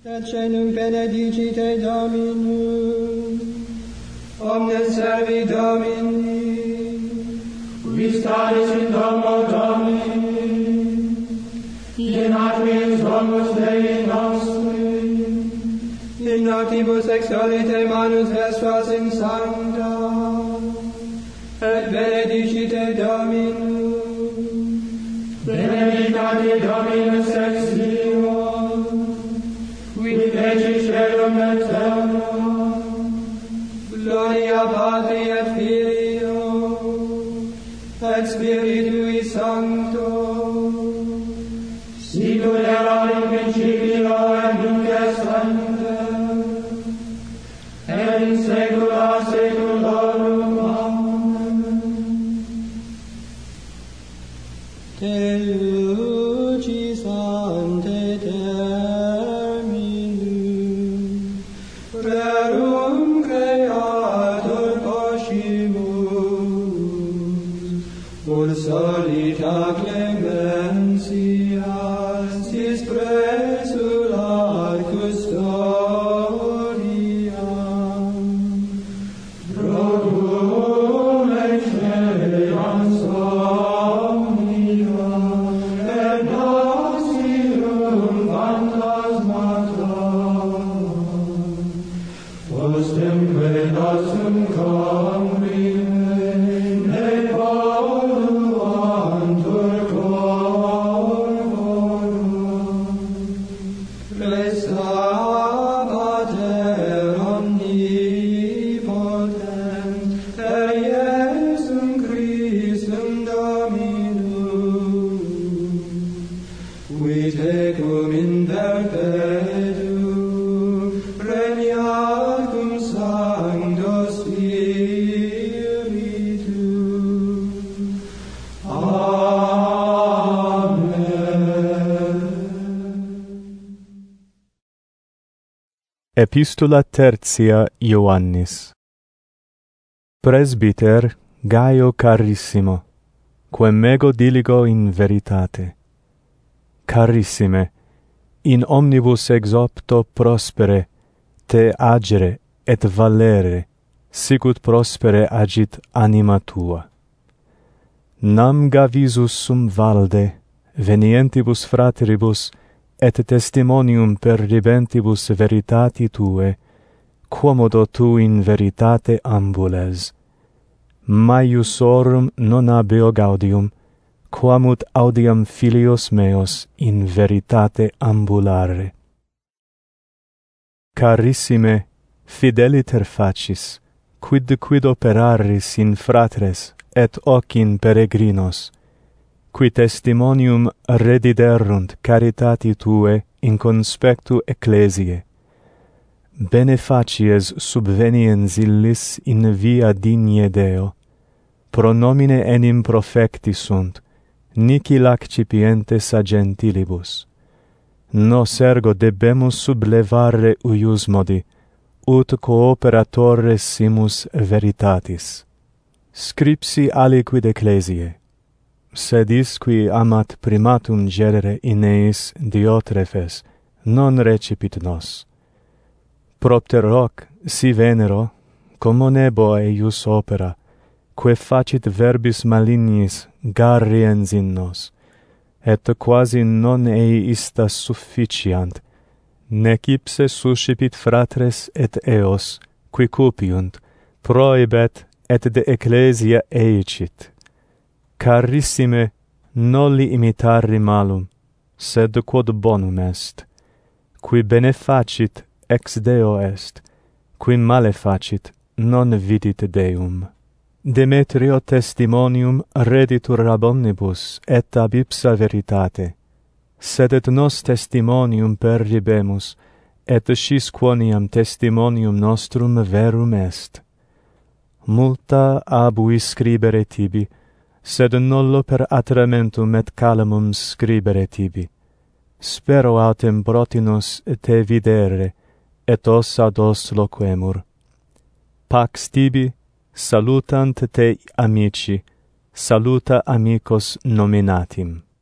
Et cenum benedicite Dominum, omnes servi Domini, qui staris in domo Domini, in atrius domus Dei nostri, in noctibus exolite manus vestras in sancta, et benedicite Dominum, benedicate Dominus ex nihilo, qui feci celum et terra, gloria Patri et Filio, et Spiritui Sancto, sicut erat in principio et nunc et semper, et in saecula saeculorum. Amen. Te lucis ante terminum, rerum creator poscimus, solita clementia, sis presular custodia, procum excellens omnia, et nocium phantasmata, postemque nostrum convine, ne voluantur corporum, presta Pater omnipotent, per Iesum Christum Dominum, qui tecum in perpetuum regnat cum Sancto Spiritu. Amen. Epistula tertia Ioannis. Presbyter Gaio carissimo, quem ego diligo in veritate. Carissime, in omnibus exopto prospere, te agere et valere, sicut prospere agit anima tua. Nam gavisus sum valde, venientibus frateribus, et testimonium perribentibus veritati tue, quomodo tu in veritate ambules. Maiusorum non habeo gaudium, quamut audiam filios meos in veritate ambulare. Carissime, fideliter facis, quid operaris in fratres et hoc in peregrinos, qui testimonium rediderunt caritati tue in conspectu ecclesiae. Benefacies subveniens illis in via digne Deo, pro nomine enim profecti sunt, nihil accipientes a gentilibus. Nos ergo debemus sublevare uius modi, ut cooperatores simus veritatis. Scripsi aliquid ecclesiae, sed isqui amat primatum genere in eis Diotrephes, non recipit nos. Propter hoc, si venero, commonebo eius opera, que facit verbis malignis garriens in nos, et quasi non ei ista sufficiant, nec ipse suscipit fratres et eos, qui cupiunt, prohibet et de ecclesia eicit. Carissime, nolli imitarri malum, sed quod bonum est. Qui bene facit, ex Deo est, qui male facit, non vidit Deum. Demetrio testimonium reditur ab omnibus et ab ipsa veritate, sed et nos testimonium perribemus, et scis quoniam testimonium nostrum verum est. Multa abui scribere tibi, sed nullo per atramentum et calamum scribere tibi. Spero autem protinus te videre, et os ad os loquemur. Pax tibi, salutant te amici, saluta amicos nominatim.